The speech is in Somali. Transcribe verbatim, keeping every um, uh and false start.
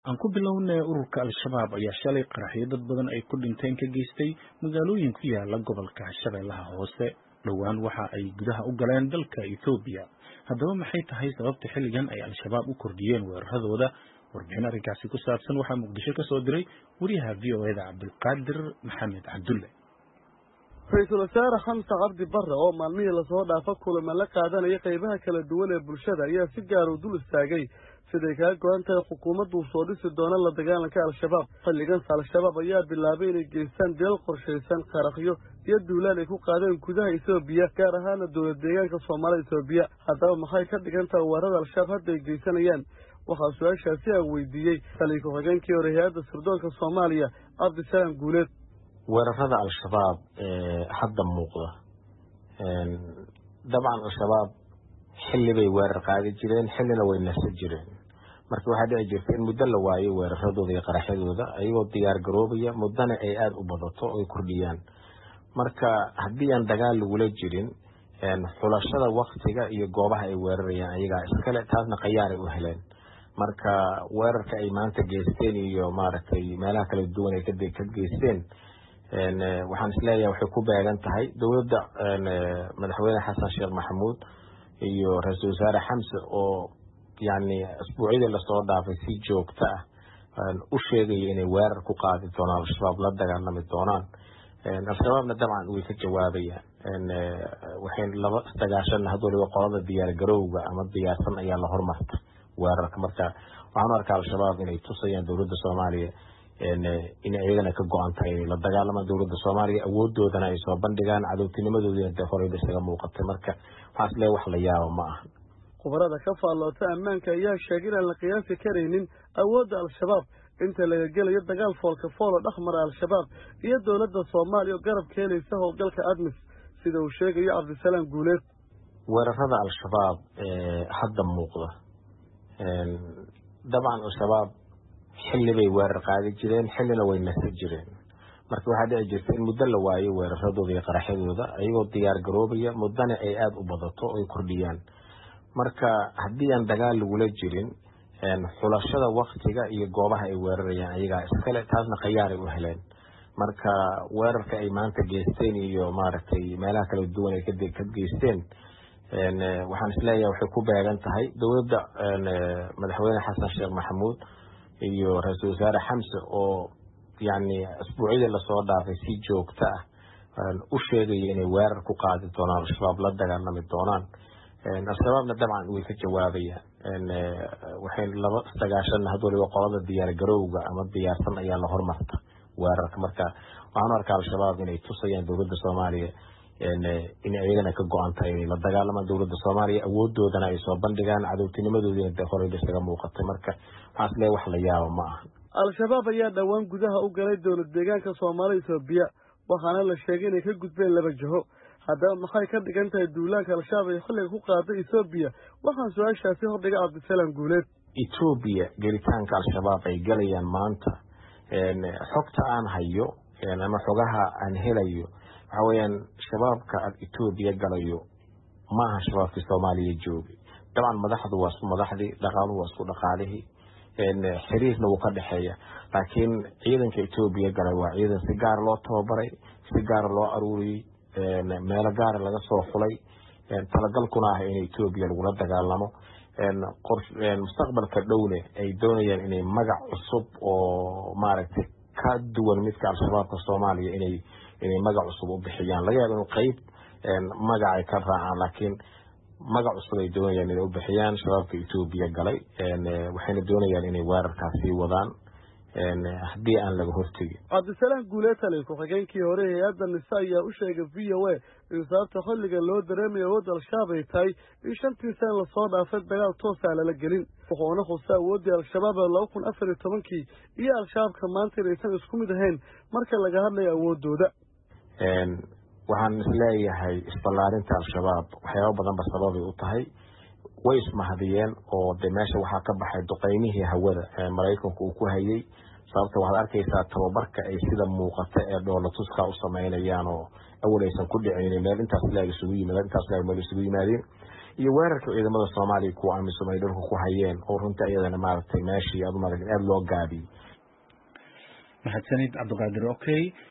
Aan ku bilownay ururka Al-Shabaab ayaa shalay qaraxyo dad badan ay ku dhinteen ka geystay magaalooyin ku yaala gobolka Shabeellaha Hoose. Dhowaan waxa ay gudaha u galeen dalka Itoobiya. Haddaba maxay tahay sababta xilligan ay Al-Shabaab u kordhiyeen weeraradooda? Warbixin arrinkaasi ku saabsan waxaa Muqdisho ka soo diray wariyaha V O A da Cabdulqaadir Maxamed Cabdulle. Ra'iisul Wasaare Xamse Cabdi Barre oo maalmihii la soo dhaafay kulamo la qaadanaya qaybaha kala duwan ee bulshada ayaa si gaar ah u dul istaagay siday kaga go'an tahay xukuumaddu soo dhisi doona la dagaalanka Al-Shabaab. Xilligan Al-Shabaab ayaa bilaabay inay geystaan deel qorshaysan qaraxyo iyo duulaan ay ku qaadeen gudaha Itoobiya gaar ahaan dowlad deegaanka Soomaalida Itoobiya. Haddaba maxay ka dhigan tahay weerarada Al-Shabaab hadda ay geysanayaan? waxaa su'aashaasi aan weydiiyey taliye ku-xigeenkii hore hay'adda sirdoonka Soomaaliya Cabdisalaam Guuleed. weerarada Al-Shabaab ee hadda muuqda dabcan Al-Shabaab xilli bay weerar qaadi jireen xillina way nafsan jireen marka waxaa dhici jirta in muddo la waayo weeraradooda iyo qaraxyadooda ayagoo diyaar garoobaya muddana ay aada u badato oo ay kordhiyaan marka haddii aan dagaal lagula jirin xulashada waktiga iyo goobaha ay weerarayaan ayagaa iskale taasna khayaaray u heleen marka weerarka ay maanta geysteen iyo maaragtay meelaha kala duwan ay ka geysteen waxaan isleeyahay waxay ku beegan tahay dowladda madaxweyne xasan sheekh maxamuud iyo ra-iisul wasaare xamse oo yani asbuucyadii lasoo dhaafay si joogto ah u sheegaya inay weerar ku qaadi doonaan al-shabaab la dagaalami doonaan al-shabaabna dabcan way ka jawaabayaan waxay laba isdagaashan had waliba qolada diyaar garowga ama diyaarsan ayaa la hormarta weerarka marka waxaan u arkaa al-shabaab inay tusayaan dowladda soomaaliya in iyagana ka go-an tahay inay la dagaalamaan dowladda soomaaliya awoodoodana ay soo bandhigaan cadowtinimadoodina dee horeyba isaga muuqatay marka waxaas lee wax la yaabo ma aha khubarada ka faalloota ammaanka ayaa sheegay inaan la qiyaasi karaynin awoodda al-shabaab inta laga gelayo dagaal foolka fool oo dhexmara al-shabaab iyo dowladda soomaaliya oo garab ka helaysa howlgalka admis sida uu sheegayo cabdisalaam guuleed. weerarada al-shabaab ee hadda muuqda dabcan al-shabaab xilli bay weerar qaadi jireen xillina way nafsan jireen marka waxaa dhici jirta in muddo la waayo weeraradooda iyo qaraxyadooda ayagoo diyaar garoobaya muddana ay aada u badato oo ay kordhiyaan marka haddii aan dagaal lagula jirin xulashada waktiga iyo goobaha ay weerarayaan ayagaa iskale taasna khayaaray u heleen marka weerarka ay maanta geysteen iyo maaragtay meelaha kala duwan ay ka geysteen waxaan isleeyahay waxay ku beegan tahay dowladda madaxweyne xasan sheekh maxamuud iyo ra-iisul wasaare xamse oo yani asbuucyadii lasoo dhaafay si joogto ah u sheegaya inay weerar ku qaadi doonaan al-shabaab la dagaalami doonaan al-shabaabna dabcan way ka jawaabayaan waxay laba isdagaashan had waliba qolada diyaar garowga ama diyaarsan ayaa la hormarta weerarka marka waxaan u arkaa al-shabaab inay tusayaan dowladda soomaaliya in iyagana ka go-an tahay inay la dagaalamaan dowladda soomaaliya awoodoodana ay soo bandhigaan cadowtinimadoodina dee horeyba isaga muuqatay marka waxaas lee wax la yaabo ma aha al-shabaab ayaa dhowaan gudaha u galay dowlad deegaanka Soomaalida Itoobiya waxaana la sheegay inay ka gudbeen laba jiho. haddaba maxay ka dhigan tahay duulaanka al-shabaab ay xilliga ku qaaday Itoobiya? waxaan su'aashaasi hordhigay Cabdisalaam Guuleed. Itoobiya gelitaanka al-shabaab ay galayaan maanta xogta aan hayo ama xogaha aan helayo waxa weeyaan shabaabka Itoobiya galayo ma aha shabaabkii Soomaaliya joogay dabcan madaxdu waa isku madaxdii dhaqaaluhu waa isku dhaqaalihii xiriirna wuu ka dhexeeya laakiin ciidanka Itoobiya galay waa ciidan si gaar loo tababaray si gaar loo aruuriyey meelo gaar laga soo xulay talagalkuna ah in Itoobiya lagula dagaalamo mustaqbalka dhowne ay doonayaan inay magac cusub oo maaragtay ka duwan midka al-shabaabka Soomaaliya inay inay magac cusub u bixiyaan laga yaabo inuu qayb magac ay ka raacaan laakiin magac cusub ay doonayaan inay u bixiyaan shabaabka Itoobiya galay waxayna doonayaan inay weerarkaasi wadaan haddii aan laga hortagin. Cabdisalaam Guuleed taliye ku-xigeenkii hore hay'adda nisa ayaa u sheegay V O A in sababta xilliga loo dareemayo awoodda al-shabaab ay tahay in shantii sano lasoo dhaafay dagaal toos ah lala gelin wuxuuna khusay awooddii al-shabaab ee laba kun afar iyo tobankii iyo al-shabaabka maanta inaysan isku mid ahayn marka laga hadlayo awooddooda. waxaan isleeyahay isballaarinta al-shabaab waxyaabo badanba sababay u tahay way ismahadiyeen oo de meesha waxaa ka baxay duqeymihii hawada ee maraykanku uu ku hayay sababta waxaad arkaysaa tababarka ay sida muuqata ee dhoolatuska u sameynayaan oo awal aysan ku dhicin meel intaas laga isugu yimaadeen intaas laga meel isugu yimaadeen iyo weerarka ciidamada Soomaaliya kuwa amisom ay dhulka ku hayeen oo runta iyadana maaragtay meeshii aad u maaragtay aad loo gaabiyay. mahadsanid Cabdiqaadir. Okay.